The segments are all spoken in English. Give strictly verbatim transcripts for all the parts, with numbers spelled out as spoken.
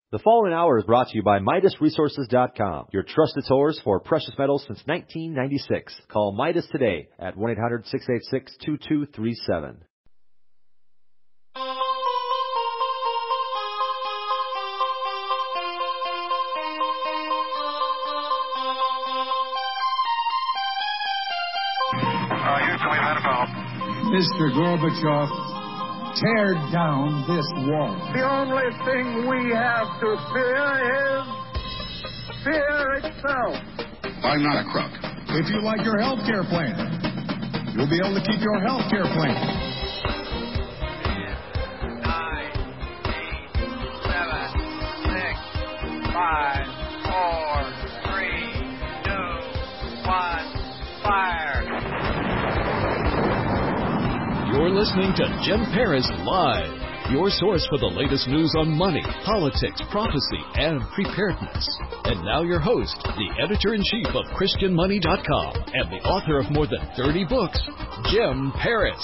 The following hour is brought to you by Midas Resources dot com, your trusted source for precious metals since nineteen ninety-six. Call Midas today at one eight hundred, six eight six, two two three seven. Mister Gorbachev, tear down this wall. The only thing we have to fear is fear itself. I'm not a crook. If you like your health care plan, you'll be able to keep your health care plan. ten, nine, eight, seven, six, five, four, three, two, one, fire. You're listening to Jim Paris Live, your source for the latest news on money, politics, prophecy, and preparedness. And now your host, the editor-in-chief of Christian Money dot com and the author of more than thirty books, Jim Paris.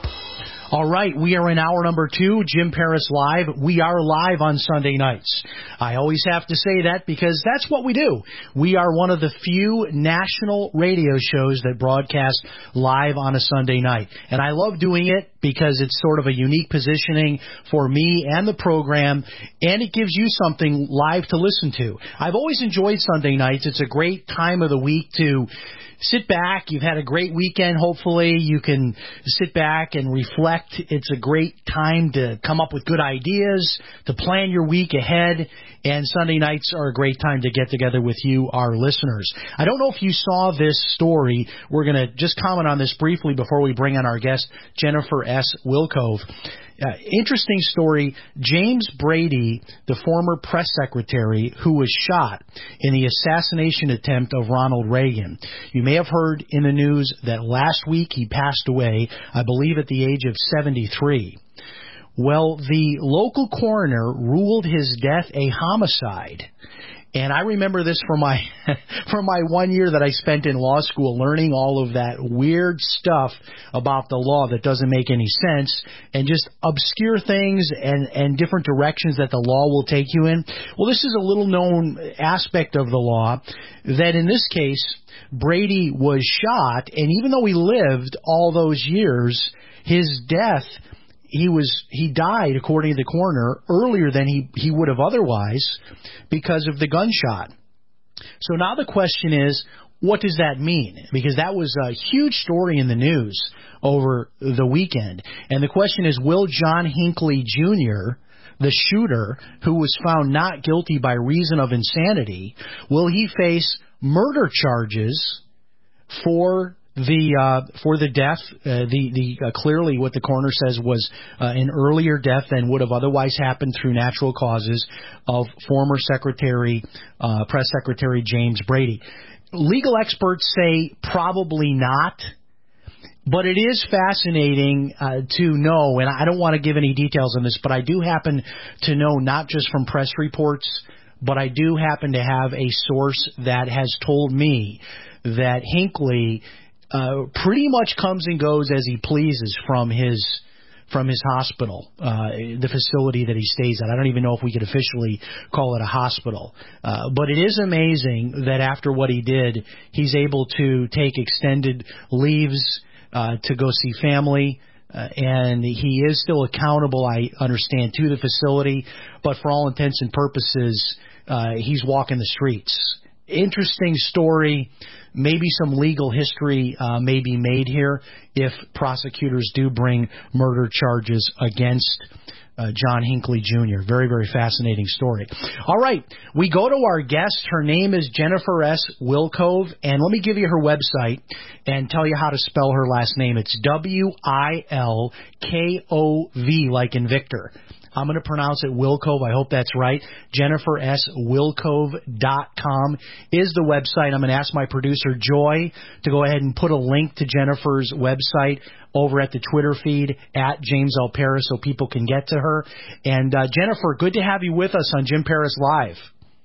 All right, we are in hour number two, Jim Paris Live. We are live on Sunday nights. I always have to say that because that's what we do. We are one of the few national radio shows that broadcast live on a Sunday night. And I love doing it because it's sort of a unique positioning for me and the program, and it gives you something live to listen to. I've always enjoyed Sunday nights. It's a great time of the week to sit back. You've had a great weekend, hopefully. You can sit back and reflect. It's a great time to come up with good ideas, to plan your week ahead, and Sunday nights are a great time to get together with you, our listeners. I don't know if you saw this story. We're going to just comment on this briefly before we bring on our guest, Jennifer S. Wilkove. Uh, interesting story. James Brady, the former press secretary who was shot in the assassination attempt of Ronald Reagan. You may have heard in the news that last week he passed away, I believe at the age of seventy-three. Well, the local coroner ruled his death a homicide. And I remember this from my from my one year that I spent in law school, learning all of that weird stuff about the law that doesn't make any sense and just obscure things and, and different directions that the law will take you in. Well, this is a little known aspect of the law that in this case, Brady was shot, and even though he lived all those years, his death, He was he died, according to the coroner, earlier than he, he would have otherwise because of the gunshot. So now the question is, what does that mean? Because that was a huge story in the news over the weekend. And the question is, will John Hinckley Junior, the shooter, who was found not guilty by reason of insanity, will he face murder charges for The uh, for the death, uh, the the uh, clearly what the coroner says was uh, an earlier death than would have otherwise happened through natural causes of former Secretary, uh, Press Secretary James Brady. Legal experts say probably not, but it is fascinating uh, to know, and I don't want to give any details on this, but I do happen to know not just from press reports, but I do happen to have a source that has told me that Hinckley Uh, pretty much comes and goes as he pleases from his from his hospital, uh, the facility that he stays at. I don't even know if we could officially call it a hospital. Uh, but it is amazing that after what he did, he's able to take extended leaves uh, to go see family. Uh, and he is still accountable, I understand, to the facility. But for all intents and purposes, uh, he's walking the streets. Interesting story. Maybe some legal history uh, may be made here if prosecutors do bring murder charges against uh, John Hinckley Junior Very, very fascinating story. All right, we go to our guest. Her name is Jennifer S. Wilkove, and let me give you her website and tell you how to spell her last name. It's W I L K O V, like in Victor. I'm going to pronounce it Wilkove. I hope that's right. Jennifer S. Wilkove dot com is the website. I'm going to ask my producer, Joy, to go ahead and put a link to Jennifer's website over at the Twitter feed at James L. Paris so people can get to her. And uh, Jennifer, good to have you with us on Jim Paris Live.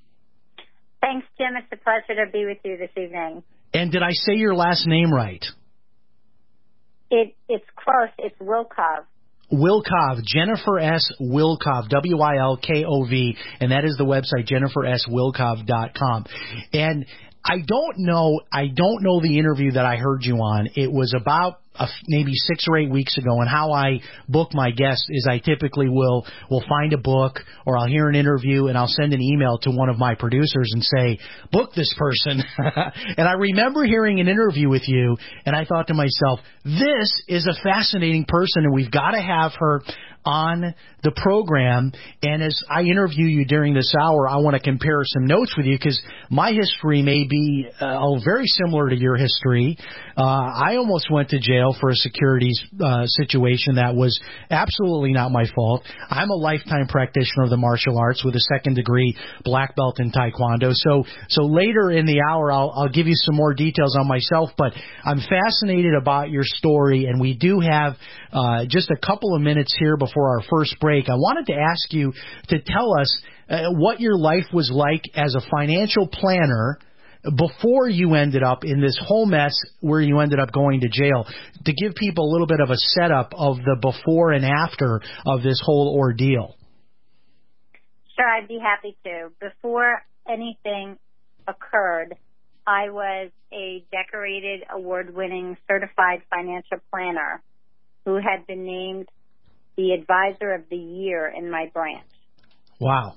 Thanks, Jim. It's a pleasure to be with you this evening. And did I say your last name right? It, it's close. It's Wilkove. Wilkov, Jennifer S. Wilkov, W I L K O V, and that is the website, jennifer s wilkov dot com. And I don't know, I don't know the interview that I heard you on. It was about a, maybe six or eight weeks ago, and how I book my guests is I typically will will find a book, or I'll hear an interview, and I'll send an email to one of my producers and say, book this person. And I remember hearing an interview with you, and I thought to myself, this is a fascinating person, and we've got to have her on the program. And as I interview you during this hour, I want to compare some notes with you, because my history may be uh, very similar to your history. Uh, I almost went to jail for a securities uh, situation that was absolutely not my fault. I'm a lifetime practitioner of the martial arts with a second degree black belt in Taekwondo. So so later in the hour, I'll, I'll give you some more details on myself, but I'm fascinated about your story, and we do have uh, just a couple of minutes here before our first break. I wanted to ask you to tell us uh, what your life was like as a financial planner before you ended up in this whole mess where you ended up going to jail, to give people a little bit of a setup of the before and after of this whole ordeal. Sure, I'd be happy to. Before anything occurred, I was a decorated, award-winning, certified financial planner who had been named the advisor of the year in my branch. Wow.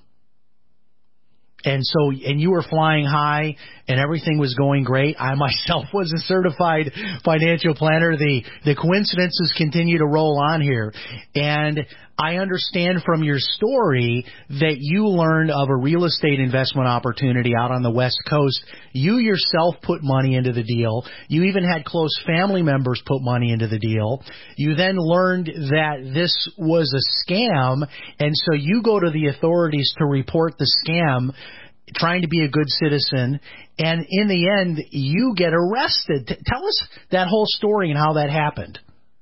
And so, and you were flying high, and everything was going great. I myself was a certified financial planner. The the coincidences continue to roll on here. And I understand from your story that you learned of a real estate investment opportunity out on the West Coast. You yourself put money into the deal. You even had close family members put money into the deal. You then learned that this was a scam, and so you go to the authorities to report the scam, trying to be a good citizen, and in the end, you get arrested. T- tell us that whole story and how that happened.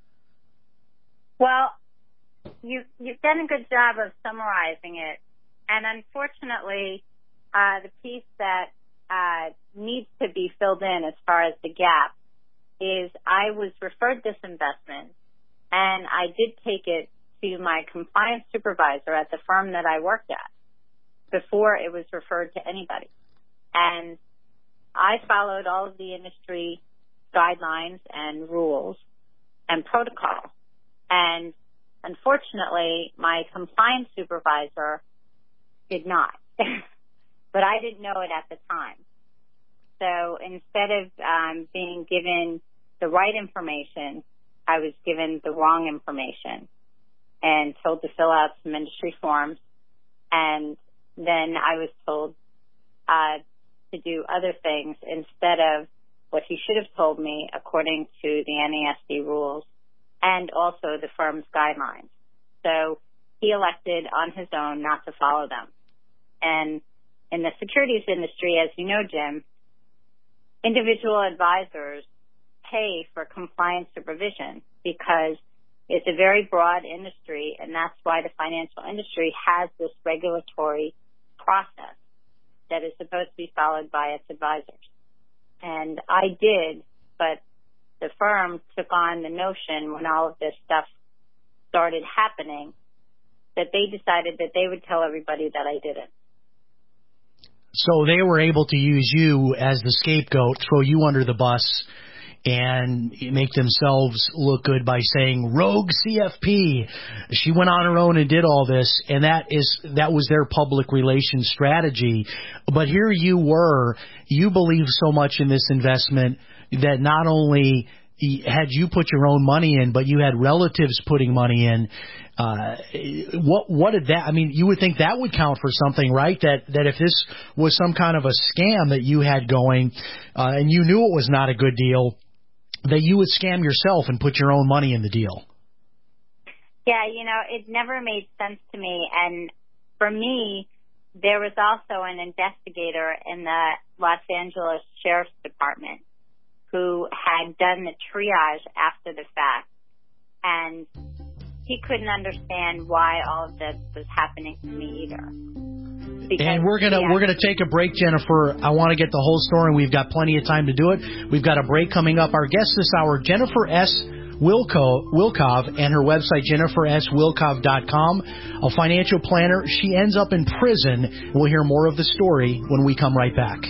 Well, you, you've done a good job of summarizing it, and unfortunately, uh, the piece that uh, needs to be filled in as far as the gap is I was referred this investment, and I did take it to my compliance supervisor at the firm that I worked at before it was referred to anybody. And I followed all of the industry guidelines and rules and protocol. And unfortunately, my compliance supervisor did not. But I didn't know it at the time. So instead of um, being given the right information, I was given the wrong information and told to fill out some industry forms. And then I was told uh, to do other things instead of what he should have told me according to the N A S D rules and also the firm's guidelines. So he elected on his own not to follow them. And in the securities industry, as you know, Jim, individual advisors pay for compliance supervision because it's a very broad industry, and that's why the financial industry has this regulatory process that is supposed to be followed by its advisors. And I did, but the firm took on the notion when all of this stuff started happening that they decided that they would tell everybody that I didn't. So they were able to use you as the scapegoat, throw you under the bus, and make themselves look good by saying, rogue C F P. She went on her own and did all this, and that is that was their public relations strategy. But here you were, you believed so much in this investment that not only had you put your own money in, but you had relatives putting money in. Uh, what what did that, I mean, you would think that would count for something, right? That that if this was some kind of a scam that you had going, uh, and you knew it was not a good deal, that you would scam yourself and put your own money in the deal. Yeah, you know, it never made sense to me. And for me, there was also an investigator in the Los Angeles Sheriff's Department who had done the triage after the fact. And he couldn't understand why all of this was happening to me either. Because, and we're gonna yeah. we're gonna take a break, Jennifer. I want to get the whole story. We've got plenty of time to do it. We've got a break coming up. Our guest this hour, Jennifer S. Wilco, Wilkov and her website, jennifer s wilkov dot com. A financial planner. She ends up in prison. We'll hear more of the story when we come right back.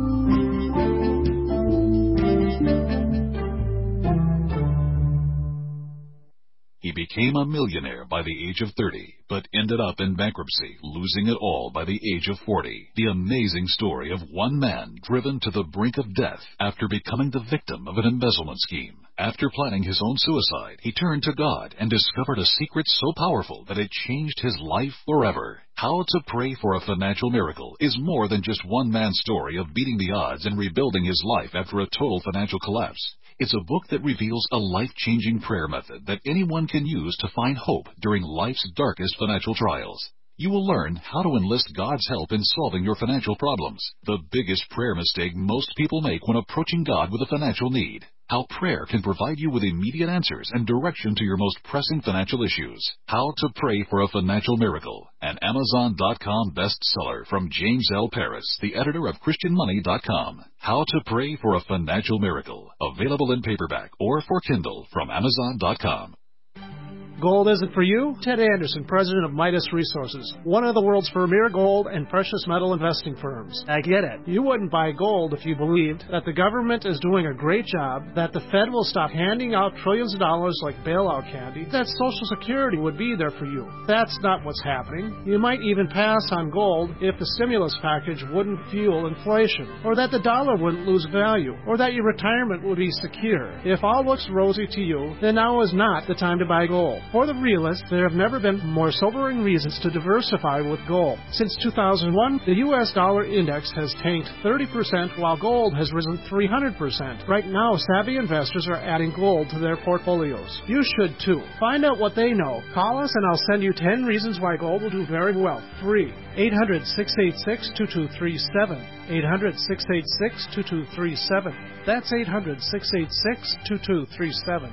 He became a millionaire by the age of thirty, but ended up in bankruptcy, losing it all by the age of forty. The amazing story of one man driven to the brink of death after becoming the victim of an embezzlement scheme. After planning his own suicide, he turned to God and discovered a secret so powerful that it changed his life forever. How to Pray for a Financial Miracle is more than just one man's story of beating the odds and rebuilding his life after a total financial collapse. It's a book that reveals a life-changing prayer method that anyone can use to find hope during life's darkest financial trials. You will learn how to enlist God's help in solving your financial problems, the biggest prayer mistake most people make when approaching God with a financial need. How prayer can provide you with immediate answers and direction to your most pressing financial issues. How to Pray for a Financial Miracle, an Amazon dot com bestseller from James L. Paris, the editor of Christian Money dot com. How to Pray for a Financial Miracle, available in paperback or for Kindle from Amazon dot com. Gold isn't for you? Ted Anderson, president of Midas Resources, one of the world's premier gold and precious metal investing firms. I get it. You wouldn't buy gold if you believed that the government is doing a great job, that the Fed will stop handing out trillions of dollars like bailout candy, that Social Security would be there for you. That's not what's happening. You might even pass on gold if the stimulus package wouldn't fuel inflation, or that the dollar wouldn't lose value, or that your retirement would be secure. If all looks rosy to you, then now is not the time to buy gold. For the realist, there have never been more sobering reasons to diversify with gold. Since two thousand one, the U S dollar index has tanked thirty percent while gold has risen three hundred percent. Right now, savvy investors are adding gold to their portfolios. You should too. Find out what they know. Call us and I'll send you ten reasons why gold will do very well. Free. eight hundred, six eight six, two two three seven. eight hundred, six eight six, two two three seven. That's eight hundred, six eight six, two two three seven.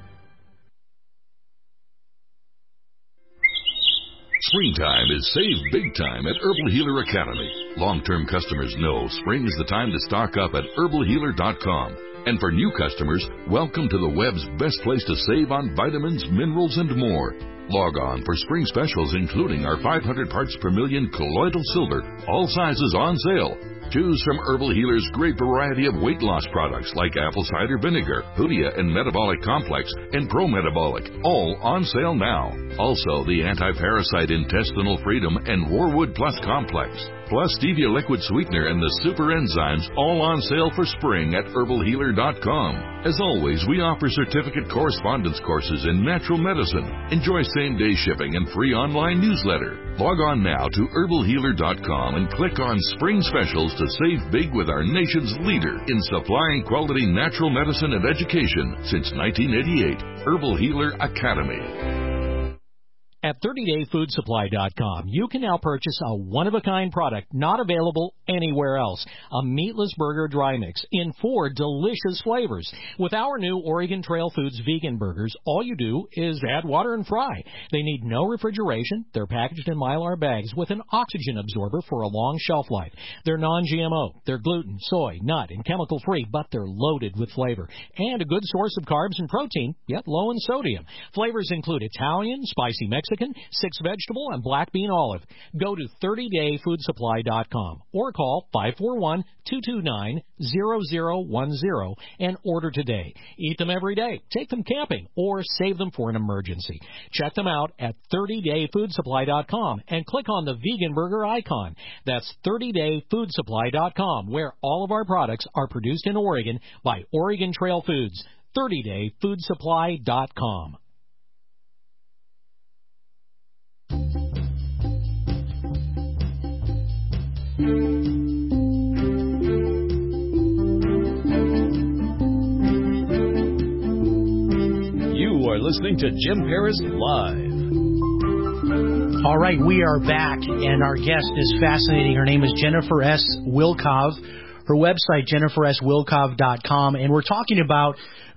Springtime is save big time at Herbal Healer Academy. Long-term customers know spring is the time to stock up at herbal healer dot com. And for new customers, welcome to the web's best place to save on vitamins, minerals, and more. Log on for spring specials including our five hundred parts per million colloidal silver, all sizes on sale. Choose from Herbal Healer's great variety of weight loss products like apple cider vinegar, Hoodia and Metabolic Complex, and Pro Metabolic, all on sale now. Also, the Anti-Parasite Intestinal Freedom and Warwood Plus Complex, plus Stevia Liquid Sweetener and the Super Enzymes, all on sale for spring at herbal healer dot com. As always, we offer certificate correspondence courses in natural medicine. Enjoy same-day shipping and free online newsletter. Log on now to herbal healer dot com and click on Spring Specials to save big with our nation's leader in supplying quality natural medicine and education since nineteen eighty-eight, Herbal Healer Academy. At thirty day food supply dot com, you can now purchase a one-of-a-kind product not available anywhere else, a meatless burger dry mix in four delicious flavors. With our new Oregon Trail Foods vegan burgers, all you do is add water and fry. They need no refrigeration. They're packaged in Mylar bags with an oxygen absorber for a long shelf life. They're non G M O. They're gluten, soy, nut, and chemical-free, but they're loaded with flavor and a good source of carbs and protein, yet low in sodium. Flavors include Italian, spicy Mexican, Mexican, six vegetable, and black bean olive. Go to thirty day food supply dot com or call five four one, two two nine, zero zero one zero and order today. Eat them every day, take them camping, or save them for an emergency. Check them out at thirty day food supply dot com and click on the vegan burger icon. That's thirty day food supply dot com, where all of our products are produced in Oregon by Oregon Trail Foods. thirty day food supply dot com. You are listening to Jim Paris Live. All right, we are back, and our guest is fascinating. Her name is Jennifer S. Wilkov. Her website, jennifer s wilkov dot com, and we're talking about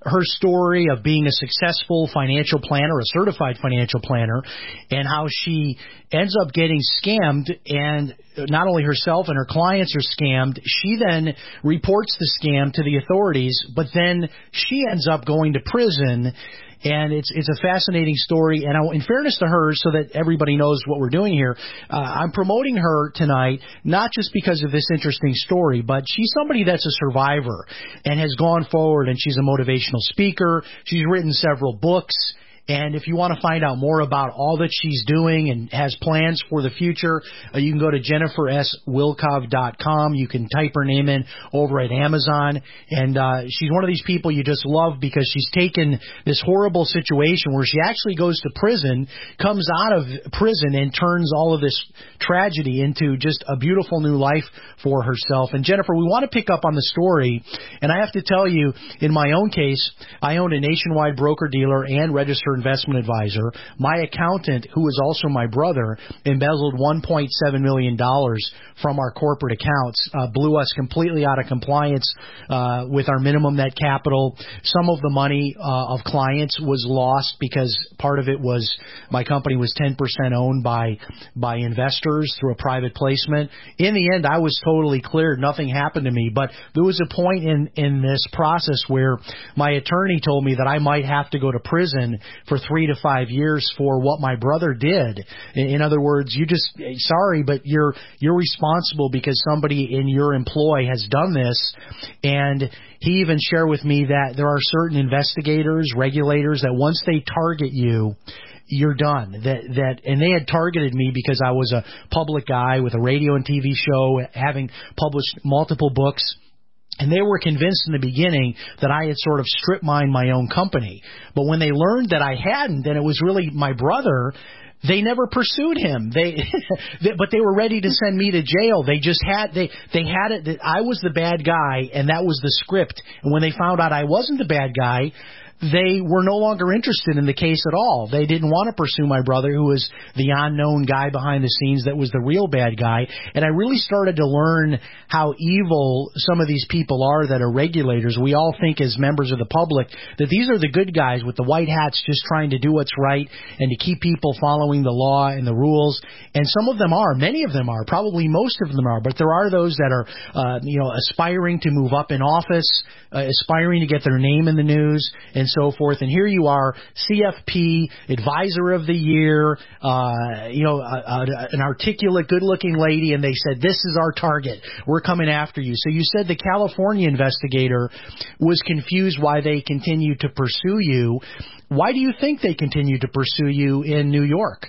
her story of being a successful financial planner, a certified financial planner, and how she ends up getting scammed, and not only herself and her clients are scammed, she then reports the scam to the authorities, but then she ends up going to prison. And it's it's a fascinating story. And I, in fairness to her, so that everybody knows what we're doing here, uh, I'm promoting her tonight, not just because of this interesting story, but she's somebody that's a survivor and has gone forward, and she's a motivational speaker. She's written several books. And if you want to find out more about all that she's doing and has plans for the future, uh, you can go to Jennifer S Wilkov dot com. You can type her name in over at Amazon. And uh, she's one of these people you just love because she's taken this horrible situation where she actually goes to prison, comes out of prison, and turns all of this tragedy into just a beautiful new life for herself. And Jennifer, we want to pick up on the story. And I have to tell you, in my own case, I owned a nationwide broker-dealer and registered investment advisor. My accountant, who is also my brother, embezzled one point seven million dollars from our corporate accounts, uh, blew us completely out of compliance uh, with our minimum net capital. Some of the money uh, of clients was lost because part of it was my company was ten percent owned by by investors through a private placement. In the end, I was totally cleared. Nothing happened to me. But there was a point in, in this process where my attorney told me that I might have to go to prison for three to five years for what my brother did. In other words, you just, sorry, but you're you're responsible because somebody in your employ has done this. And he even shared with me that there are certain investigators, regulators, that once they target you, you're done. That that and they had targeted me because I was a public guy with a radio and T V show, having published multiple books. And they were convinced in the beginning that I had sort of strip mined my own company. But when they learned that I hadn't, and it was really my brother, they never pursued him. They, they, but they were ready to send me to jail. They just had, they, they had it that I was the bad guy, and that was the script. And when they found out I wasn't the bad guy, they were no longer interested in the case at all. They didn't want to pursue my brother, who was the unknown guy behind the scenes that was the real bad guy. And I really started to learn how evil some of these people are that are regulators. We all think as members of the public that these are the good guys with the white hats just trying to do what's right and to keep people following the law and the rules. And some of them are. Many of them are. Probably most of them are. But there are those that are, uh, you know, aspiring to move up in office, uh, aspiring to get their name in the news, and so forth. And here you are, C F P, Advisor of the Year, uh, you know, a, a, an articulate, good-looking lady, and they said, this is our target. We're coming after you. So you said the California investigator was confused why they continued to pursue you. Why do you think they continued to pursue you in New York?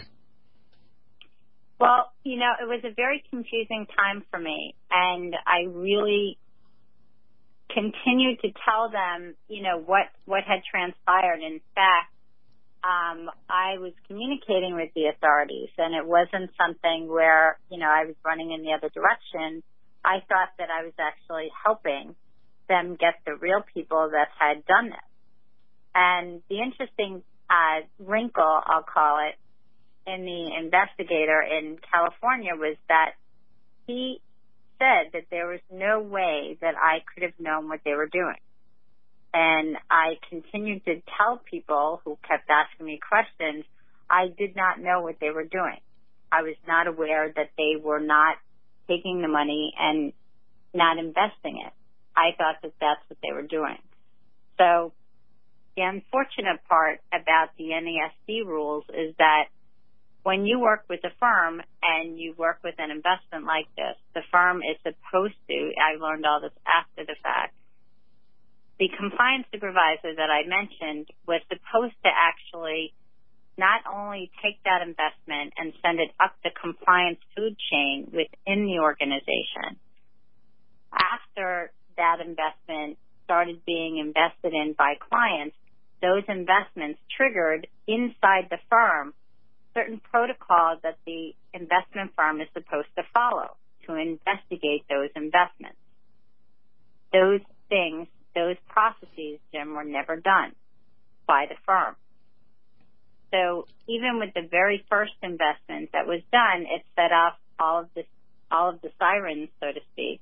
Well, you know, it was a very confusing time for me, and I really continued to tell them, you know, what, what had transpired. In fact, um, I was communicating with the authorities, and it wasn't something where, you know, I was running in the other direction. I thought that I was actually helping them get the real people that had done this. And the interesting uh, wrinkle, I'll call it, in the investigator in California was that he said that there was no way that I could have known what they were doing. And I continued to tell people who kept asking me questions, I did not know what they were doing. I was not aware that they were not taking the money and not investing it. I thought that that's what they were doing. So the unfortunate part about the N A S D rules is that when you work with a firm and you work with an investment like this, the firm is supposed to, I learned all this after the fact, the compliance supervisor that I mentioned was supposed to actually not only take that investment and send it up the compliance food chain within the organization. After that investment started being invested in by clients, those investments triggered inside the firm certain protocols that the investment firm is supposed to follow to investigate those investments. Those things, those processes, Jim, were never done by the firm. So even with the very first investment that was done, it set off all of the all of the sirens, so to speak,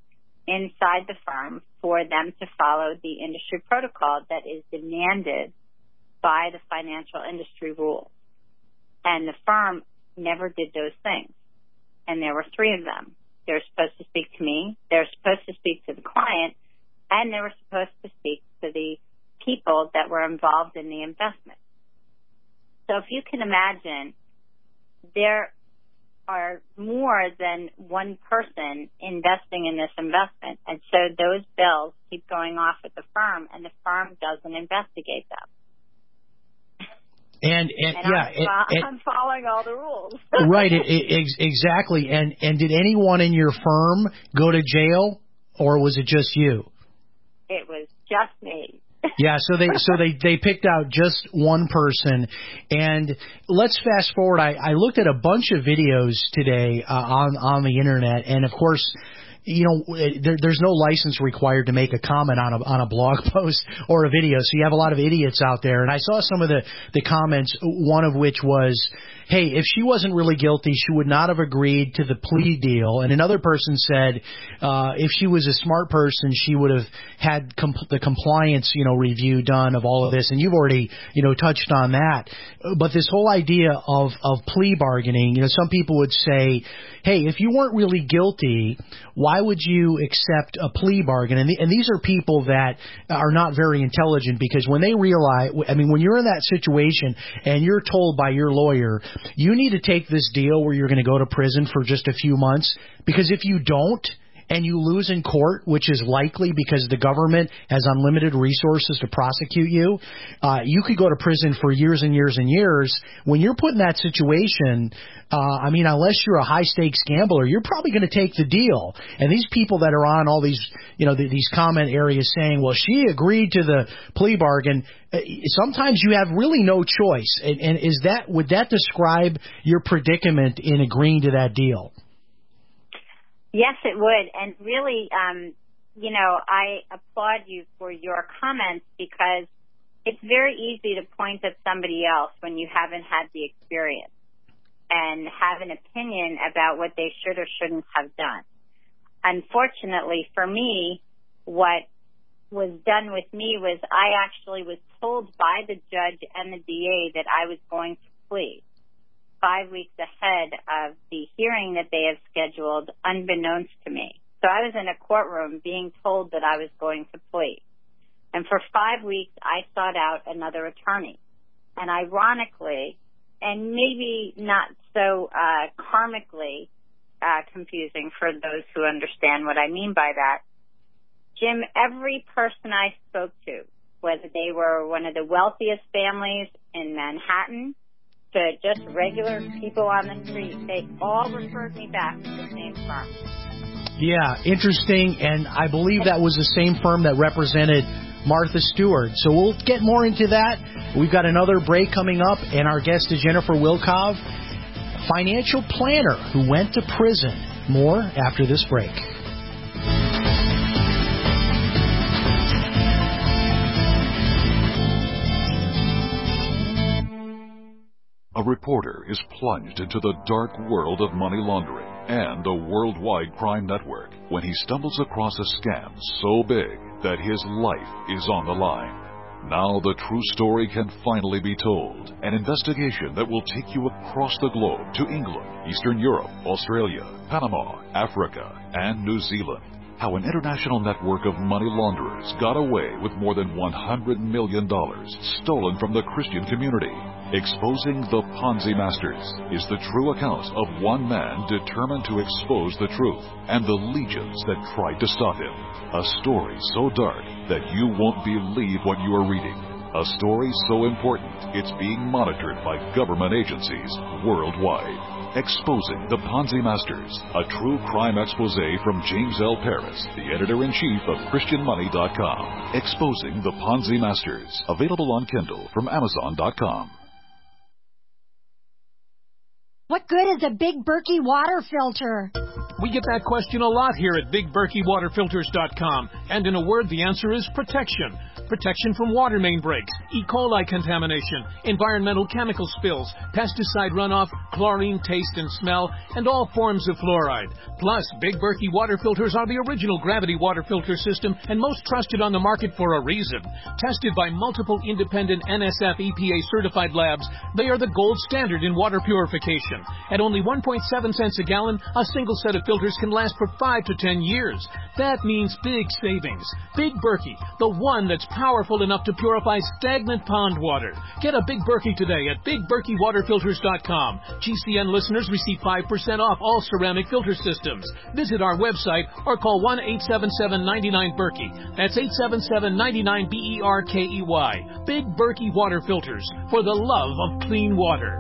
inside the firm for them to follow the industry protocol that is demanded by the financial industry rules. And the firm never did those things. And there were three of them. They were supposed to speak to me, they were supposed to speak to the client, and they were supposed to speak to the people that were involved in the investment. So if you can imagine, there are more than one person investing in this investment, and so those bills keep going off at the firm, and the firm doesn't investigate them. And, and, and yeah, I'm, and, I'm following all the rules. Right, it, it, exactly. And and did anyone in your firm go to jail, or was it just you? It was just me. Yeah, so they so they, they picked out just one person. And let's fast forward. I, I looked at a bunch of videos today uh, on on the internet, and of course, you know, there, there's no license required to make a comment on a on a blog post or a video. So you have a lot of idiots out there. And I saw some of the, the comments, one of which was, hey, if she wasn't really guilty, she would not have agreed to the plea deal. And another person said, uh, if she was a smart person, she would have had comp- the compliance, you know, review done of all of this. And you've already, you know, touched on that. But this whole idea of, of plea bargaining, you know, some people would say, hey, if you weren't really guilty, why would you accept a plea bargain? And, the, and these are people that are not very intelligent, because when they realize, I mean, when you're in that situation and you're told by your lawyer, you need to take this deal where you're going to go to prison for just a few months, because if you don't, and you lose in court, which is likely because the government has unlimited resources to prosecute you, uh, you could go to prison for years and years and years. When you're put in that situation, uh, I mean, unless you're a high-stakes gambler, you're probably going to take the deal. And these people that are on all these, you know, these comment areas saying, well, she agreed to the plea bargain, sometimes you have really no choice. And, and is that, would that describe your predicament in agreeing to that deal? Yes, it would. And really, um, you know, I applaud you for your comments, because it's very easy to point at somebody else when you haven't had the experience and have an opinion about what they should or shouldn't have done. Unfortunately for me, what was done with me was I actually was told by the judge and the D A that I was going to plea five weeks ahead of the hearing that they have scheduled, unbeknownst to me. So I was in a courtroom being told that I was going to plea. And for five weeks, I sought out another attorney. And ironically, and maybe not so uh, karmically uh, confusing for those who understand what I mean by that, Jim, every person I spoke to, whether they were one of the wealthiest families in Manhattan, to just regular people on the street, they all referred me back to the same firm. Yeah, interesting, and I believe that was the same firm that represented Martha Stewart. So we'll get more into that. We've got another break coming up, and our guest is Jennifer Wilkov, financial planner who went to prison. More after this break. A reporter is plunged into the dark world of money laundering and a worldwide crime network when he stumbles across a scam so big that his life is on the line. Now the true story can finally be told. An investigation that will take you across the globe to England, Eastern Europe, Australia, Panama, Africa, and New Zealand. How an international network of money launderers got away with more than one hundred million dollars stolen from the Christian community. Exposing the Ponzi Masters is the true account of one man determined to expose the truth and the legions that tried to stop him. A story so dark that you won't believe what you are reading. A story so important it's being monitored by government agencies worldwide. Exposing the Ponzi Masters, a true crime expose from James L. Paris, the editor-in-chief of Christian Money dot com. Exposing the Ponzi Masters, available on Kindle from Amazon dot com. What good is a Big Berkey water filter? We get that question a lot here at Big Berkey Water Filters dot com. And in a word, the answer is protection. protection from water main breaks, E. coli contamination, environmental chemical spills, pesticide runoff, chlorine taste and smell, and all forms of fluoride. Plus, Big Berkey water filters are the original gravity water filter system and most trusted on the market for a reason. Tested by multiple independent N S F E P A certified labs, they are the gold standard in water purification. At only one point seven cents a gallon, a single set of filters can last for five to ten years. That means big savings. Big Berkey, the one that's powerful enough to purify stagnant pond water. Get a Big Berkey today at big berkey water filters dot com. G C N listeners receive five percent off all ceramic filter systems. Visit our website or call one eight seven seven, nine nine, Berkey. That's eight seven seven, nine nine, B E R K E Y. Big Berkey water filters, for the love of clean water.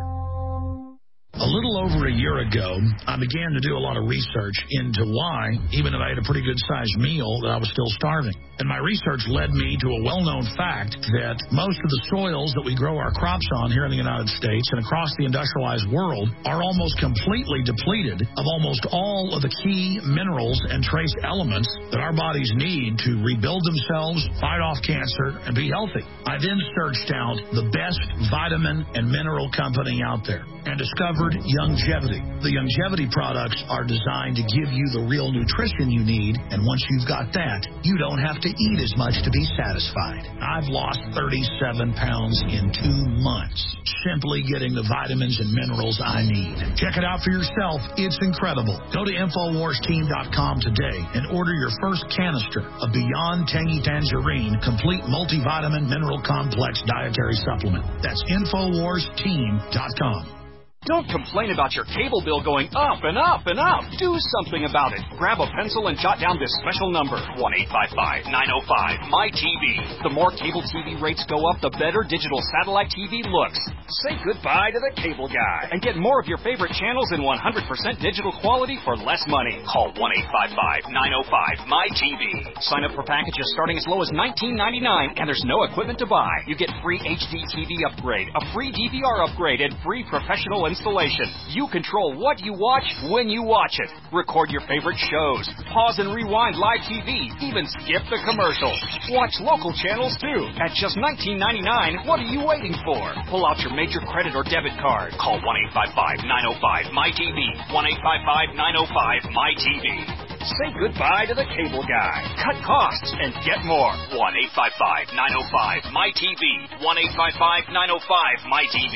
A little over a year ago, I began to do a lot of research into why, even if I had a pretty good-sized meal, that I was still starving. And my research led me to a well-known fact that most of the soils that we grow our crops on here in the United States and across the industrialized world are almost completely depleted of almost all of the key minerals and trace elements that our bodies need to rebuild themselves, fight off cancer, and be healthy. I then searched out the best vitamin and mineral company out there and discovered Youngevity. The Youngevity products are designed to give you the real nutrition you need, and once you've got that, you don't have to eat as much to be satisfied. I've lost thirty-seven pounds in two months, simply getting the vitamins and minerals I need. Check it out for yourself. It's incredible. Go to infowars team dot com today and order your first canister of Beyond Tangy Tangerine Complete Multivitamin Mineral Complex Dietary Supplement. That's infowars team dot com. Don't complain about your cable bill going up and up and up. Do something about it. Grab a pencil and jot down this special number, one eight five five, nine oh five, M Y T V. The more cable T V rates go up, the better digital satellite T V looks. Say goodbye to the cable guy and get more of your favorite channels in one hundred percent digital quality for less money. Call one eight five five, nine oh five, M Y T V. Sign up for packages starting as low as nineteen ninety-nine, and there's no equipment to buy. You get free H D T V upgrade, a free D V R upgrade, and free professional installation. You control what you watch when you watch it. Record your favorite shows. Pause and rewind live T V. Even skip the commercials. Watch local channels too. At just nineteen ninety-nine, what are you waiting for? Pull out your major credit or debit card. Call one eight five five, nine oh five, M Y T V. one eight five five, nine oh five, M Y T V. Say goodbye to the cable guy. Cut costs and get more. one eight five five, nine oh five, M Y T V. one eight five five, nine oh five, M Y T V.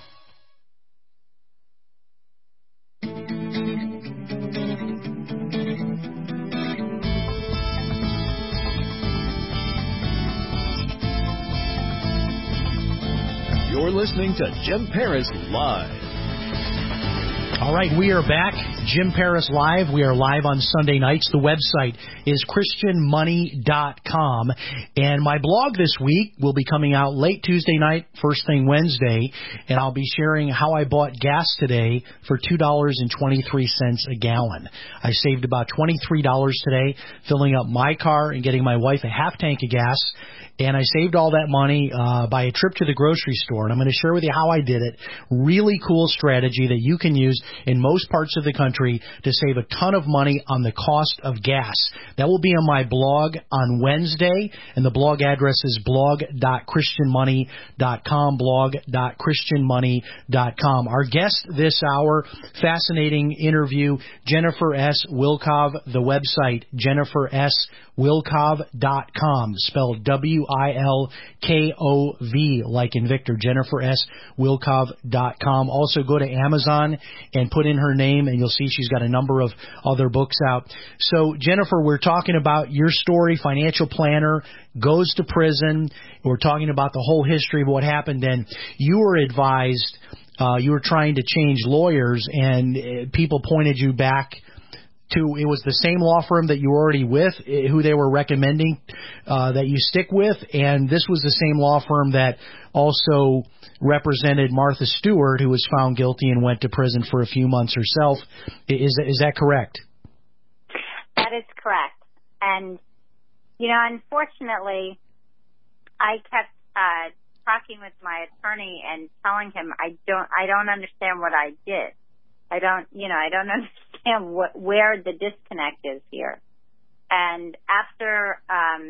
You're listening to Jim Paris Live. All right, we are back. Jim Paris Live. We are live on Sunday nights. The website is Christian Money dot com. And my blog this week will be coming out late Tuesday night, first thing Wednesday. And I'll be sharing how I bought gas today for two dollars and twenty-three cents a gallon. I saved about twenty-three dollars today filling up my car and getting my wife a half tank of gas. And I saved all that money uh, by a trip to the grocery store. And I'm going to share with you how I did it. Really cool strategy that you can use in most parts of the country to save a ton of money on the cost of gas. That will be on my blog on Wednesday. And the blog address is blog dot christian money dot com, blog dot christian money dot com. Our guest this hour, fascinating interview, Jennifer S. Wilkov. The website, jennifer s wilkov dot com, spelled W I L K O V, like in Victor, jennifer s wilkov dot com. Also go to Amazon and put in her name, and you'll see she's got a number of other books out. So, Jennifer, we're talking about your story, financial planner, goes to prison. We're talking about the whole history of what happened, and you were advised, uh, you were trying to change lawyers, and uh, people pointed you back to, it was the same law firm that you were already with, who they were recommending uh, that you stick with, and this was the same law firm that also represented Martha Stewart, who was found guilty and went to prison for a few months herself. Is, is that correct? That is correct. And, you know, unfortunately, I kept uh, talking with my attorney and telling him I don't, I don't understand what I did. I don't, you know, I don't understand what, where the disconnect is here. And after um,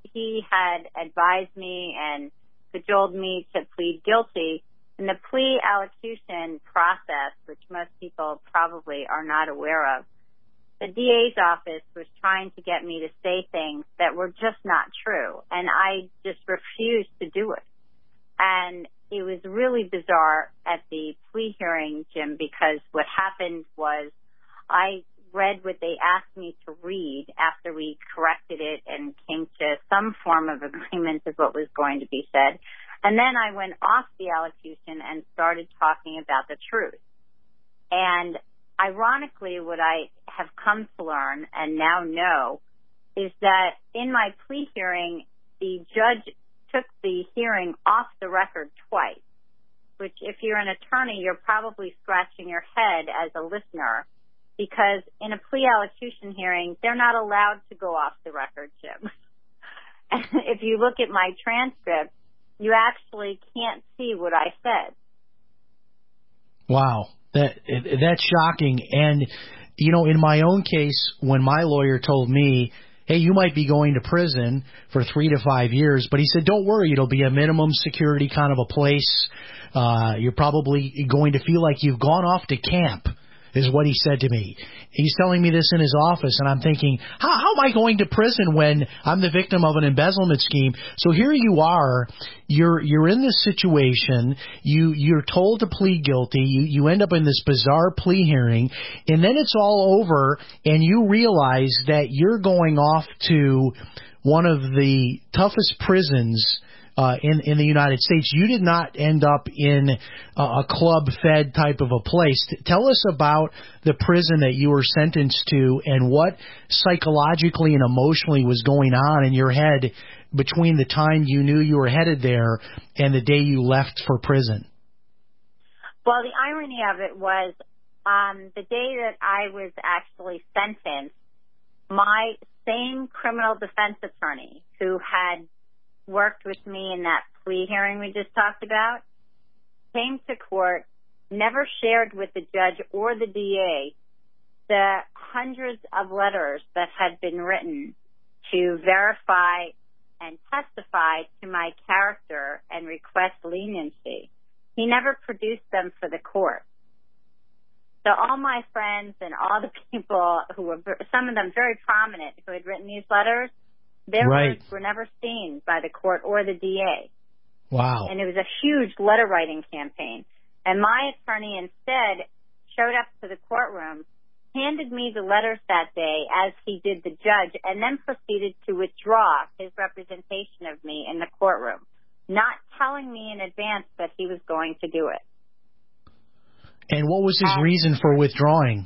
he had advised me and cajoled me to plead guilty. In the plea allocution process, which most people probably are not aware of, the D A's office was trying to get me to say things that were just not true, and I just refused to do it. And it was really bizarre at the plea hearing, Jim, because what happened was I read what they asked me to read after we corrected it and came to some form of agreement of what was going to be said. And then I went off the allocution and started talking about the truth. And ironically, what I have come to learn and now know is that in my plea hearing, the judge took the hearing off the record twice, which if you're an attorney, you're probably scratching your head as a listener, because in a plea allocution hearing, they're not allowed to go off the record, Jim. And if you look at my transcript, you actually can't see what I said. Wow. That that's shocking. And, you know, in my own case, when my lawyer told me, hey, you might be going to prison for three to five years, but he said, don't worry, it'll be a minimum security kind of a place. Uh, you're probably going to feel like you've gone off to camp, is what he said to me. He's telling me this in his office, and I'm thinking, how, how am I going to prison when I'm the victim of an embezzlement scheme? So here you are, you're you're in this situation, you, you're told to plead guilty, you, you end up in this bizarre plea hearing, and then it's all over, and you realize that you're going off to one of the toughest prisons Uh, in, in the United States. You did not end up in a, a club-fed type of a place. Tell us about the prison that you were sentenced to and what psychologically and emotionally was going on in your head between the time you knew you were headed there and the day you left for prison. Well, the irony of it was um, the day that I was actually sentenced, my same criminal defense attorney who had worked with me in that plea hearing we just talked about, came to court, never shared with the judge or the D A the hundreds of letters that had been written to verify and testify to my character and request leniency. He never produced them for the court. So all my friends and all the people who were, some of them very prominent, who had written these letters, their right. words were never seen by the court or the D A. Wow. And it was a huge letter writing campaign. And my attorney instead showed up to the courtroom, handed me the letters that day as he did the judge, and then proceeded to withdraw his representation of me in the courtroom, not telling me in advance that he was going to do it. And what was his um, reason for withdrawing?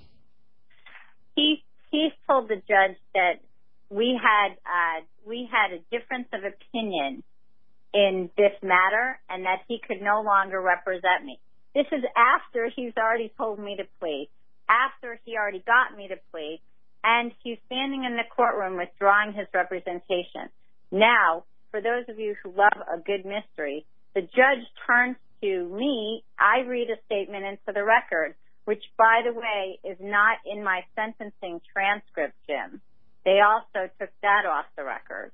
He he told the judge that we had uh, we had a difference of opinion in this matter, and that he could no longer represent me. This is after he's already told me to plea, after he already got me to plea, and he's standing in the courtroom withdrawing his representation. Now, for those of you who love a good mystery, the judge turns to me. I read a statement into the record, which, by the way, is not in my sentencing transcript, Jim. They also took that off the record.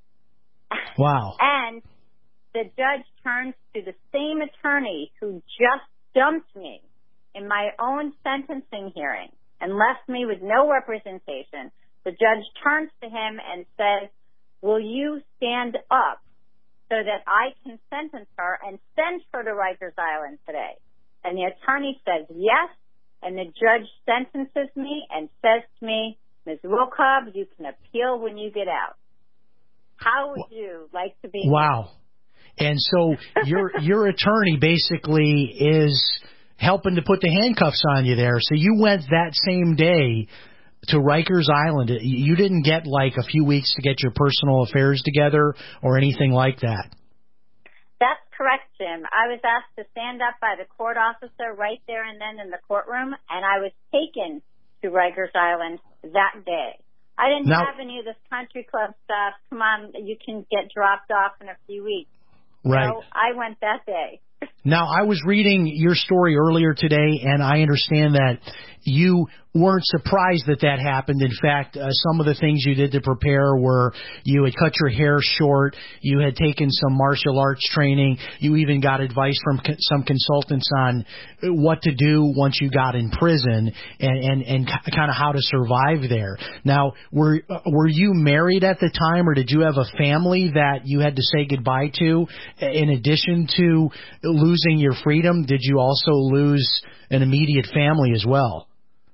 Wow. And the judge turns to the same attorney who just dumped me in my own sentencing hearing and left me with no representation. The judge turns to him and says, will you stand up so that I can sentence her and send her to Rikers Island today? And the attorney says yes, and the judge sentences me and says to me, Miz Wilcob, you can appeal when you get out. How would you like to be? Wow. And so your your attorney basically is helping to put the handcuffs on you there. So you went that same day to Rikers Island. You didn't get like a few weeks to get your personal affairs together or anything like that. That's correct, Jim. I was asked to stand up by the court officer right there and then in the courtroom, and I was taken to Rikers Island that day. I didn't now, have any of this country club stuff. Come on, you can get dropped off in a few weeks. Right. So I went that day. Now, I was reading your story earlier today, and I understand that you weren't surprised that that happened. In fact, uh, some of the things you did to prepare were you had cut your hair short, you had taken some martial arts training, you even got advice from co- some consultants on what to do once you got in prison and, and, and kind of how to survive there. Now, were uh, were you married at the time, or did you have a family that you had to say goodbye to? In addition to losing your freedom, did you also lose an immediate family as well?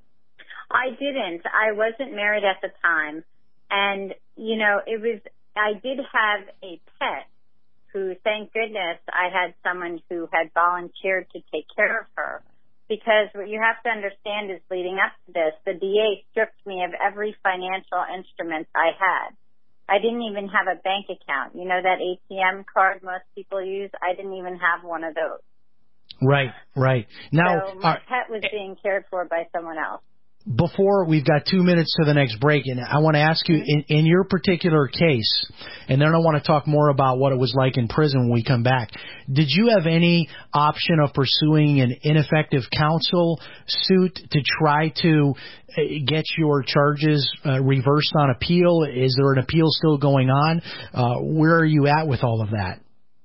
I didn't. I wasn't married at the time. And, you know, it was, I did have a pet who, thank goodness, I had someone who had volunteered to take care of her. Because what you have to understand is leading up to this, the D A stripped me of every financial instrument I had. I didn't even have a bank account. You know that A T M card most people use? I didn't even have one of those. Right, right. Now, so my uh, pet was being cared for by someone else. Before we've got two minutes to the next break, and I want to ask you, in, in your particular case, and then I want to talk more about what it was like in prison when we come back, did you have any option of pursuing an ineffective counsel suit to try to get your charges uh, reversed on appeal? Is there an appeal still going on? Uh, where are you at with all of that?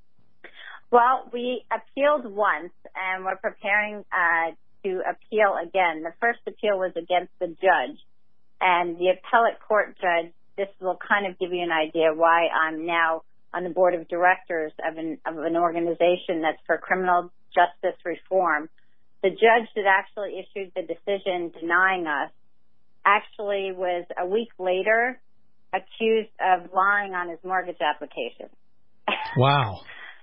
Well, we appealed once, and we're preparing uh to appeal again. The first appeal was against the judge, and the appellate court judge, this will kind of give you an idea why I'm now on the board of directors of an, of an organization that's for criminal justice reform. The judge that actually issued the decision denying us actually was a week later accused of lying on his mortgage application. Wow.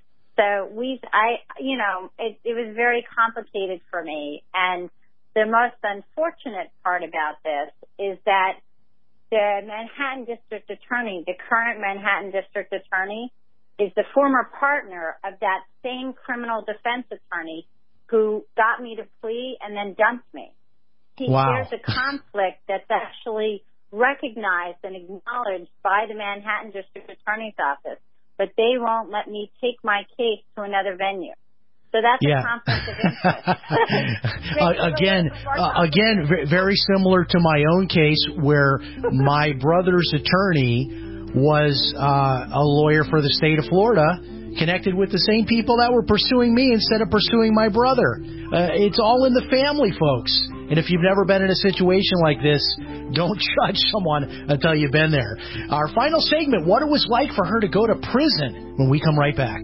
So we, I, you know, it, it was very complicated for me. And the most unfortunate part about this is that the Manhattan District Attorney, the current Manhattan District Attorney, is the former partner of that same criminal defense attorney who got me to plea and then dumped me. He, wow. There's a conflict that's actually recognized and acknowledged by the Manhattan District Attorney's Office, but they won't let me take my case to another venue. So that's yeah. a conflict of interest. uh, again, uh, again, very similar to my own case where my brother's attorney was uh, a lawyer for the state of Florida, connected with the same people that were pursuing me instead of pursuing my brother. Uh, it's all in the family, folks. And if you've never been in a situation like this, don't judge someone until you've been there. Our final segment, what it was like for her to go to prison, when we come right back.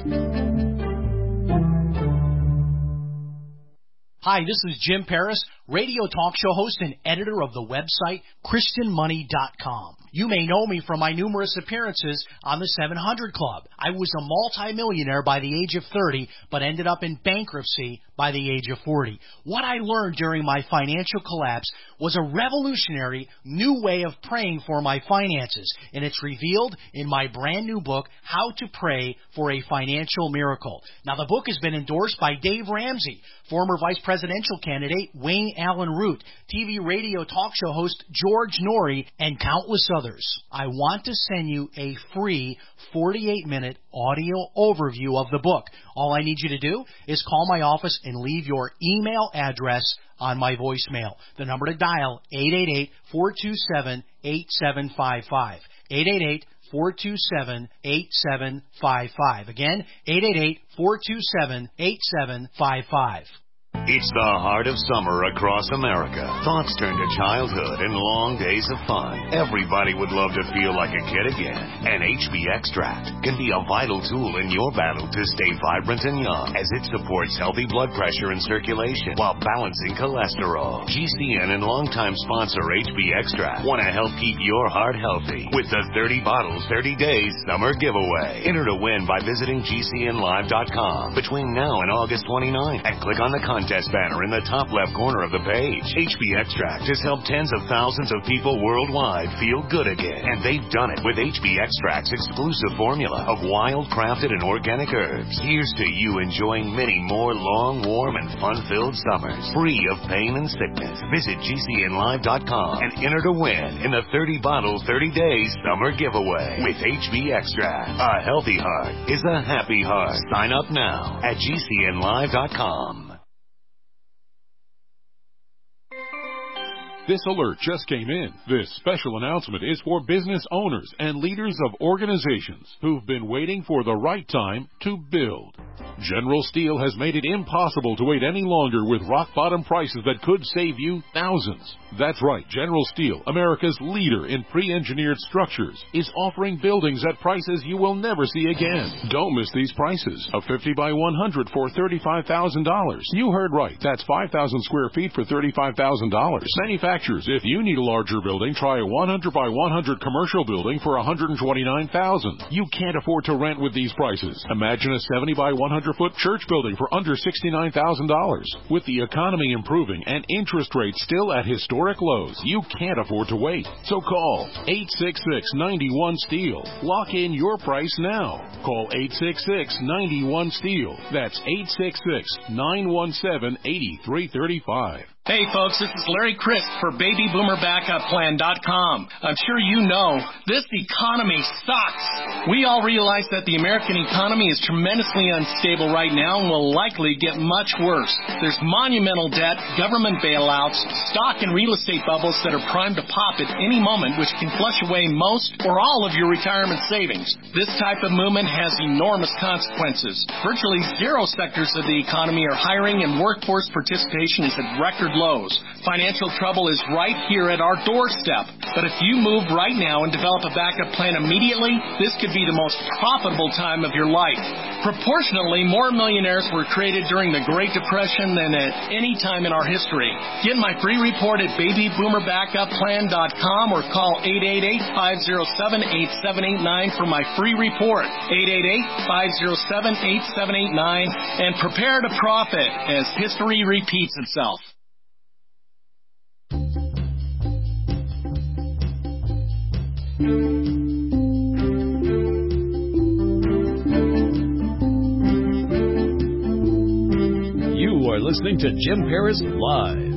Hi, this is Jim Paris, radio talk show host and editor of the website Christian Money dot com. You may know me from my numerous appearances on the seven hundred Club. I was a multimillionaire by the age of thirty, but ended up in bankruptcy by the age of forty. What I learned during my financial collapse was a revolutionary new way of praying for my finances, and it's revealed in my brand new book, How to Pray for a Financial Miracle. Now, the book has been endorsed by Dave Ramsey, former vice presidential candidate Wayne Allen Root, T V radio talk show host George Norrie, and countless others. I want to send you a free forty-eight minute audio overview of the book. All I need you to do is call my office and leave your email address on my voicemail. The number to dial, eight eight eight, four two seven, eight seven five five. eight eight eight, four two seven, eight seven five five. Again, eight eight eight, four two seven, eight seven five five. It's the heart of summer across America. Thoughts turn to childhood and long days of fun. Everybody would love to feel like a kid again. And H B Extract can be a vital tool in your battle to stay vibrant and young, as it supports healthy blood pressure and circulation while balancing cholesterol. G C N and longtime sponsor H B Extract want to help keep your heart healthy with the thirty bottles, thirty days summer giveaway. Enter to win by visiting G C N live dot com between now and August twenty-ninth and click on the contest contest banner in the top left corner of the page. H B Extract has helped tens of thousands of people worldwide feel good again, and they've done it with H B Extract's exclusive formula of wild, crafted, and organic herbs. Here's to you enjoying many more long, warm, and fun-filled summers, free of pain and sickness. Visit G C N live dot com and enter to win in the thirty bottles, thirty days summer giveaway with H B Extract. A healthy heart is a happy heart. Sign up now at G C N live dot com. This alert just came in. This special announcement is for business owners and leaders of organizations who've been waiting for the right time to build. General Steel has made it impossible to wait any longer with rock-bottom prices that could save you thousands. That's right, General Steel, America's leader in pre-engineered structures, is offering buildings at prices you will never see again. Don't miss these prices. A fifty by one hundred for thirty-five thousand dollars. You heard right. That's five thousand square feet for thirty-five thousand dollars. Manufacturers, if you need a larger building, try a one hundred by one hundred commercial building for one hundred twenty-nine thousand dollars. You can't afford to rent with these prices. Imagine a seventy by one hundred foot church building for under sixty-nine thousand dollars. With the economy improving and interest rates still at historic lows, you can't afford to wait. So call eight six six, nine one, STEEL. Lock in your price now. Call eight six six, nine one, STEEL. That's eight six six, nine one seven, eight three three five. Hey folks, this is Larry Crisp for baby boomer backup plan dot com. I'm sure you know, this economy sucks. We all realize that the American economy is tremendously unstable right now and will likely get much worse. There's monumental debt, government bailouts, stock and real estate bubbles that are primed to pop at any moment, which can flush away most or all of your retirement savings. This type of movement has enormous consequences. Virtually zero sectors of the economy are hiring, and workforce participation is at record lows. Financial trouble is right here at our doorstep. But if you move right now and develop a backup plan immediately, this could be the most profitable time of your life. Proportionately, more millionaires were created during the Great Depression than at any time in our history. Get my free report at baby boomer backup plan dot com or call eight eight eight, five oh seven, eight seven eight nine for my free report. eight eight eight, five oh seven, eight seven eight nine, and prepare to profit as history repeats itself. You are listening to Jim Paris Live.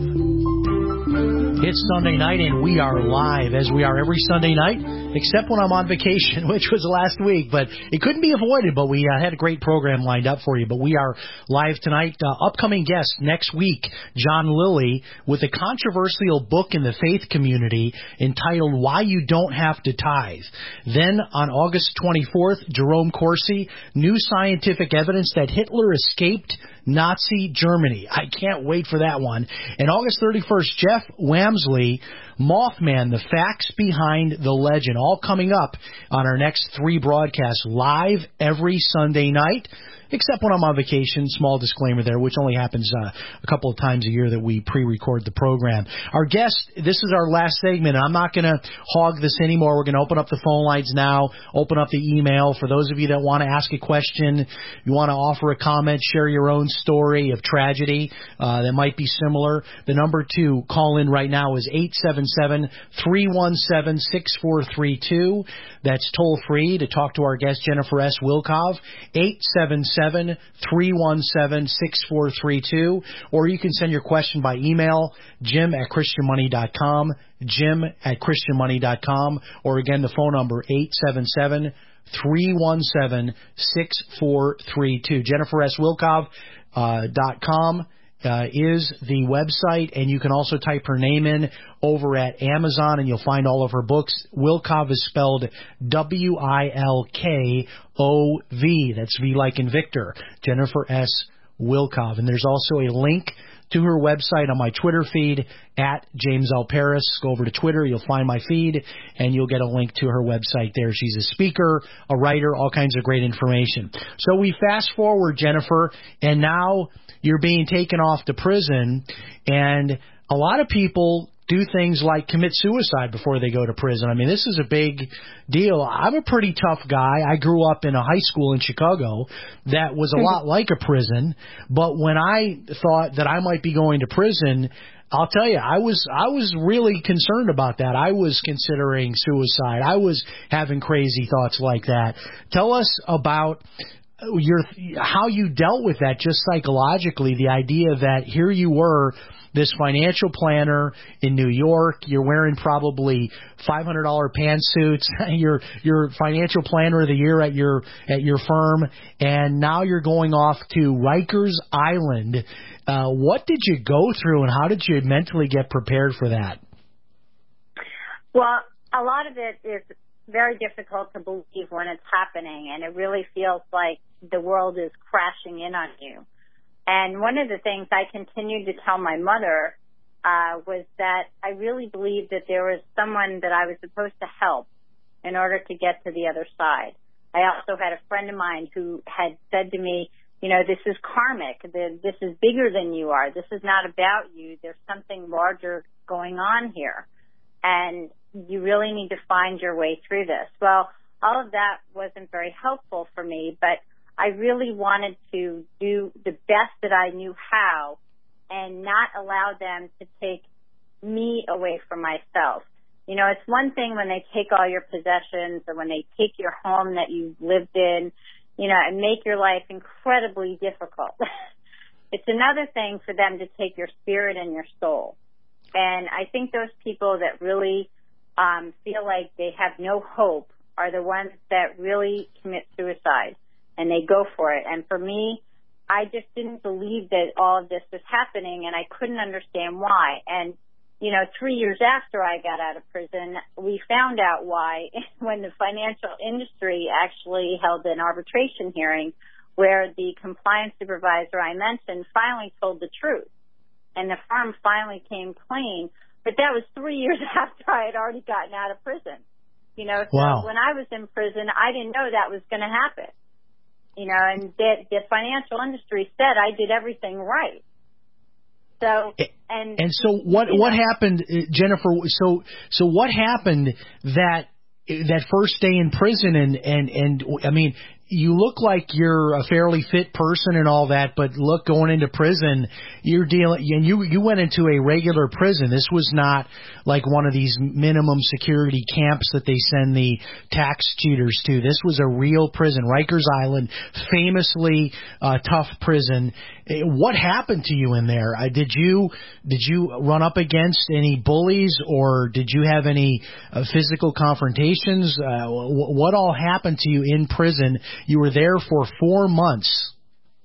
It's Sunday night, and we are live, as we are every Sunday night, except when I'm on vacation, which was last week. But it couldn't be avoided, but we uh, had a great program lined up for you. But we are live tonight. Uh, upcoming guest next week, John Lilly, with a controversial book in the faith community entitled Why You Don't Have to Tithe. Then on August twenty-fourth, Jerome Corsi, New Scientific Evidence That Hitler Escaped Nazi Germany. I can't wait for that one. And August thirty-first, Jeff Wamsley, Mothman, the facts behind the legend, all coming up on our next three broadcasts live every Sunday night. Except when I'm on vacation, small disclaimer there, which only happens uh, a couple of times a year that we pre-record the program. Our guest, this is our last segment. I'm not going to hog this anymore. We're going to open up the phone lines now, open up the email. For those of you that want to ask a question, you want to offer a comment, share your own story of tragedy uh, that might be similar, the number to call in right now is eight seven seven, three one seven, six four three two. That's toll free to talk to our guest, Jennifer S. Wilkov, eight seven seven, three one seven, six four three two, or you can send your question by email, jim at christian money dot com, jim at christian money dot com, or again, the phone number, eight seven seven, three one seven, six four three two. Jennifer S. Wilkov uh, dot com uh, is the website, and you can also type her name in over at Amazon, and you'll find all of her books. Wilkov is spelled W I L K O V. That's V like in Victor. Jennifer S. Wilkov. And there's also a link to her website on my Twitter feed, at James L. Paris. Go over to Twitter, you'll find my feed, and you'll get a link to her website there. She's a speaker, a writer, all kinds of great information. So we fast forward, Jennifer, and now you're being taken off to prison, and a lot of people do things like commit suicide before they go to prison. I mean, this is a big deal. I'm a pretty tough guy. I grew up in a high school in Chicago that was a lot like a prison, but when I thought that I might be going to prison, I'll tell you, I was I was really concerned about that. I was considering suicide. I was having crazy thoughts like that. Tell us about your how you dealt with that just psychologically, the idea that here you were, this financial planner in New York, you're wearing probably five hundred dollars pantsuits, you're you're financial planner of the year at your at your firm, and now you're going off to Rikers Island. Uh, what did you go through, and how did you mentally get prepared for that? Well, a lot of it is very difficult to believe when it's happening, and it really feels like the world is crashing in on you. And one of the things I continued to tell my mother uh, was that I really believed that there was someone that I was supposed to help in order to get to the other side. I also had a friend of mine who had said to me, you know, this is karmic. This is bigger than you are. This is not about you. There's something larger going on here. And you really need to find your way through this. Well, all of that wasn't very helpful for me, but I really wanted to do the best that I knew how and not allow them to take me away from myself. You know, it's one thing when they take all your possessions or when they take your home that you've lived in, you know, and make your life incredibly difficult. It's another thing for them to take your spirit and your soul. And I think those people that really um, feel like they have no hope are the ones that really commit suicide. And they go for it. And for me, I just didn't believe that all of this was happening, and I couldn't understand why. And, you know, three years after I got out of prison, we found out why when the financial industry actually held an arbitration hearing where the compliance supervisor I mentioned finally told the truth. And the firm finally came clean. But that was three years after I had already gotten out of prison. You know, so wow. When I was in prison, I didn't know that was going to happen. You know, and the, the financial industry said I did everything right. So and and so what what know, happened, Jennifer? So so what happened that that first day in prison? And and and I mean, you look like you're a fairly fit person and all that, but look, going into prison, you're dealing, and you you went into a regular prison. This was not like one of these minimum security camps that they send the tax cheaters to. This was a real prison, Rikers Island, famously uh, tough prison. What happened to you in there? Uh, did you did you run up against any bullies, or did you have any uh, physical confrontations? Uh, w- what all happened to you in prison? You were there for four months.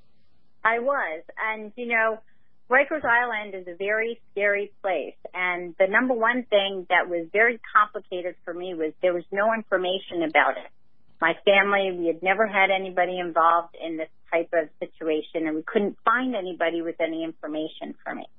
I was. And, you know, Rikers Island is a very scary place. And the number one thing that was very complicated for me was there was no information about it. My family, we had never had anybody involved in this type of situation, and we couldn't find anybody with any information for me.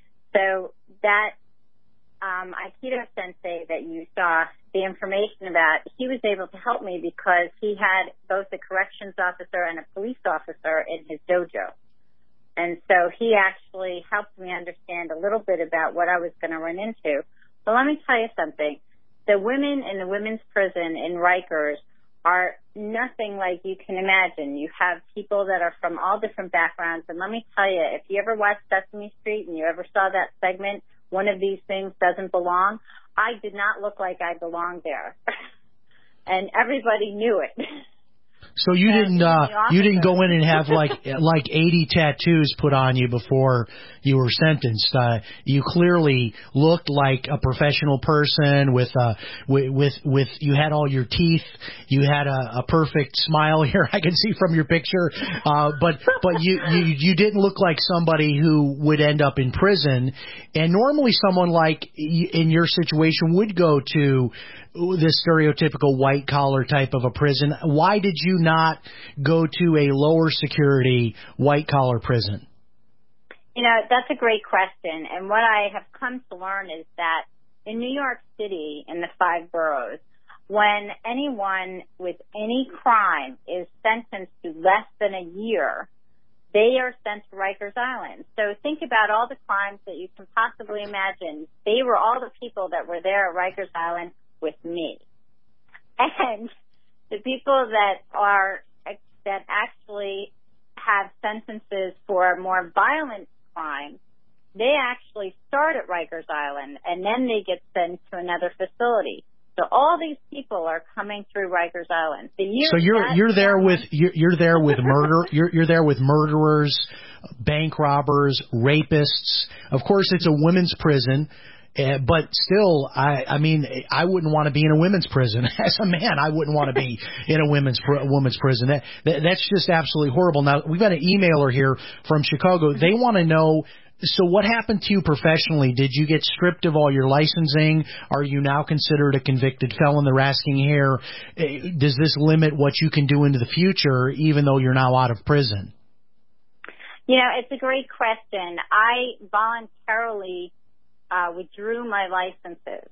So that um, Aikido sensei that you saw the information about, he was able to help me because he had both a corrections officer and a police officer in his dojo. And so he actually helped me understand a little bit about what I was going to run into. But let me tell you something. The women in the women's prison in Rikers are nothing like you can imagine. You have people that are from all different backgrounds. And let me tell you, if you ever watched Sesame Street and you ever saw that segment, One of These Things Doesn't Belong, I did not look like I belonged there. And everybody knew it. So you and didn't uh, you didn't go in and have like like eighty tattoos put on you before you were sentenced. Uh, you clearly looked like a professional person with uh with with, with you had all your teeth. You had a, a perfect smile here. I can see from your picture. Uh, but but you, you you didn't look like somebody who would end up in prison. And normally someone like in your situation would go to this stereotypical white-collar type of a prison. Why did you not go to a lower security white-collar prison? You know, that's a great question. And what I have come to learn is that in New York City, in the five boroughs, when anyone with any crime is sentenced to less than a year, they are sent to Rikers Island. So think about all the crimes that you can possibly imagine. They were all the people that were there at Rikers Island with me. And the people that are that actually have sentences for more violent crimes, they actually start at Rikers Island, and then they get sent to another facility. So all these people are coming through Rikers Island. The so you're you're there with you're, you're there with murder. You're you're there with murderers, bank robbers, rapists. Of course, it's a women's prison. Uh, but still, I, I mean, I wouldn't want to be in a women's prison. As a man, I wouldn't want to be in a women's pr- women's prison. That, that that's just absolutely horrible. Now, we've got an emailer here from Chicago. They want to know, so what happened to you professionally? Did you get stripped of all your licensing? Are you now considered a convicted felon? They're asking here, does this limit what you can do into the future, even though you're now out of prison? You know, it's a great question. I voluntarily Uh, withdrew my licenses,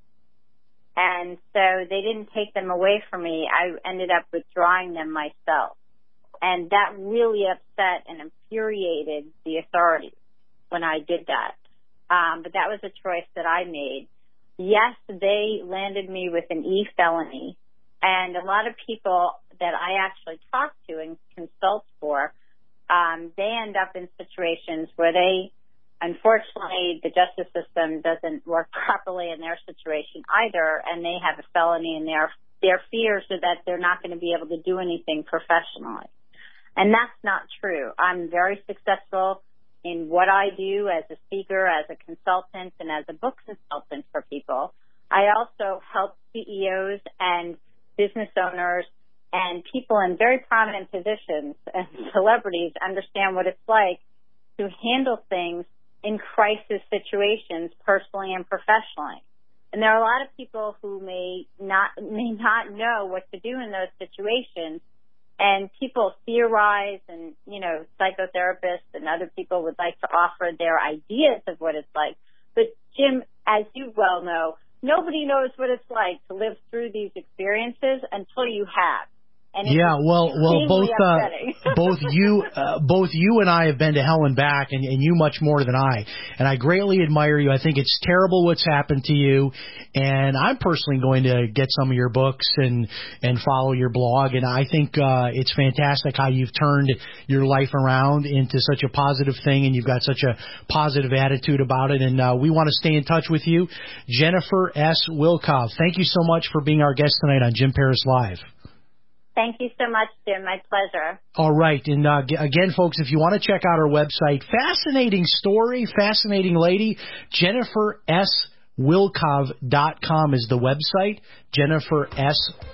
and so they didn't take them away from me. I ended up withdrawing them myself, and that really upset and infuriated the authorities when I did that. Um, but that was a choice that I made. Yes, they landed me with an E felony, and a lot of people that I actually talk to and consult for, um, they end up in situations where they unfortunately, the justice system doesn't work properly in their situation either, and they have a felony, and their their fears are that they're not going to be able to do anything professionally. And that's not true. I'm very successful in what I do as a speaker, as a consultant, and as a book consultant for people. I also help C E Os and business owners and people in very prominent positions and celebrities understand what it's like to handle things in crisis situations, personally and professionally. And there are a lot of people who may not may not know what to do in those situations, and people theorize, and, you know, psychotherapists and other people would like to offer their ideas of what it's like. But, Jim, as you well know, nobody knows what it's like to live through these experiences until you have. And yeah, well, well, both uh, both you, uh, both you and I have been to hell and back, and, and you much more than I. And I greatly admire you. I think it's terrible what's happened to you, and I'm personally going to get some of your books and and follow your blog. And I think uh, it's fantastic how you've turned your life around into such a positive thing, and you've got such a positive attitude about it. And uh, we want to stay in touch with you, Jennifer S. Wilkov. Thank you so much for being our guest tonight on Jim Paris Live. Thank you so much, Jim. My pleasure. All right. And uh, again, folks, if you want to check out our website, fascinating story, fascinating lady, Jennifer S. Wilkov dot com is the website, Jennifer S.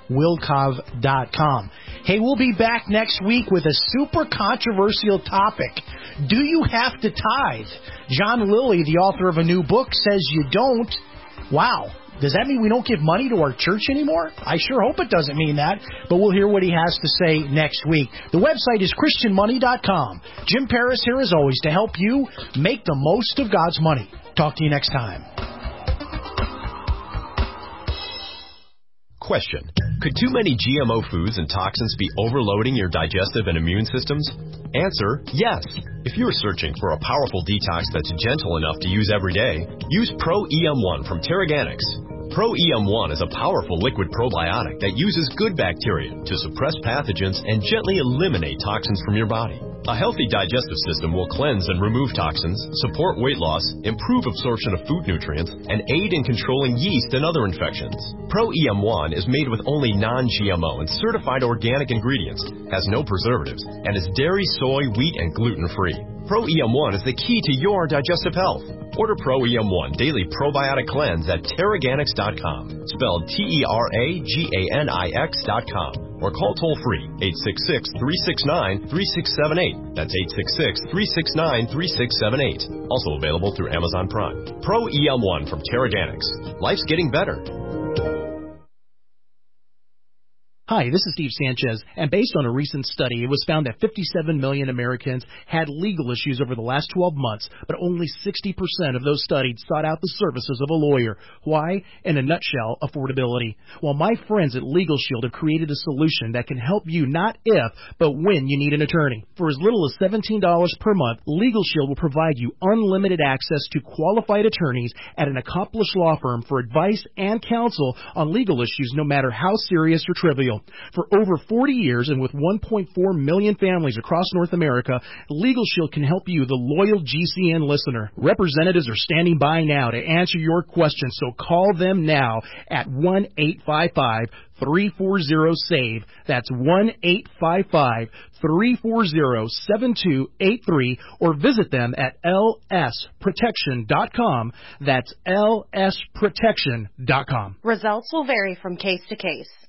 Wilkov dot com. Hey, we'll be back next week with a super controversial topic. Do you have to tithe? John Lilly, the author of a new book, says you don't. Wow. Does that mean we don't give money to our church anymore? I sure hope it doesn't mean that, but we'll hear what he has to say next week. The website is Christian Money dot com. Jim Paris here as always to help you make the most of God's money. Talk to you next time. Question. Could too many G M O foods and toxins be overloading your digestive and immune systems? Answer, yes. If you're searching for a powerful detox that's gentle enough to use every day, use Pro E M one from Terraganics. Pro E M one is a powerful liquid probiotic that uses good bacteria to suppress pathogens and gently eliminate toxins from your body. A healthy digestive system will cleanse and remove toxins, support weight loss, improve absorption of food nutrients, and aid in controlling yeast and other infections. Pro E M one is made with only non-G M O and certified organic ingredients, has no preservatives, and is dairy, soy, wheat, and gluten-free. Pro E M one is the key to your digestive health. Order Pro E M one Daily Probiotic Cleanse at Terraganics dot com, spelled T E R A G A N I X dot com, or call toll-free eight six six, three six nine, three six seven eight. That's eight six six, three six nine, three six seven eight. Also available through Amazon Prime. Pro E M one from Terraganics. Life's getting better. Hi, this is Steve Sanchez, and based on a recent study, it was found that fifty-seven million Americans had legal issues over the last twelve months, but only sixty percent of those studied sought out the services of a lawyer. Why? In a nutshell, affordability. Well, my friends at Legal Shield have created a solution that can help you not if, but when you need an attorney. For as little as seventeen dollars per month, Legal Shield will provide you unlimited access to qualified attorneys at an accomplished law firm for advice and counsel on legal issues, no matter how serious or trivial. For over forty years and with one point four million families across North America, Legal Shield can help you, the loyal G C N listener. Representatives are standing by now to answer your questions, so call them now at one eight five five, three four zero, S A V E. That's one eight five five, three four zero, seven two eight three, or visit them at L S protection dot com. That's L S protection dot com. Results will vary from case to case.